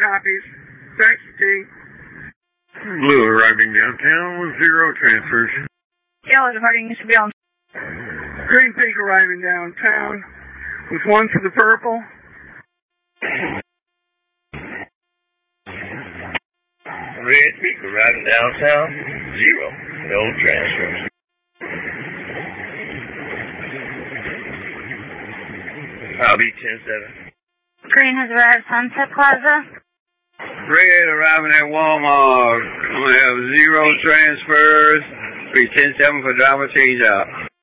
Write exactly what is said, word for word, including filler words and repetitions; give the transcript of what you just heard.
copies. Thanks, T. Blue arriving downtown with zero transfers. Yellow departing should be on. Green Pink arriving downtown with one for the purple. Red Peak arriving downtown, zero, no transfers. I'll be ten seven. Green has arrived Sunset Plaza. Red arriving at Walmart. I'm going to have zero transfers. Be ten seven for driver change out.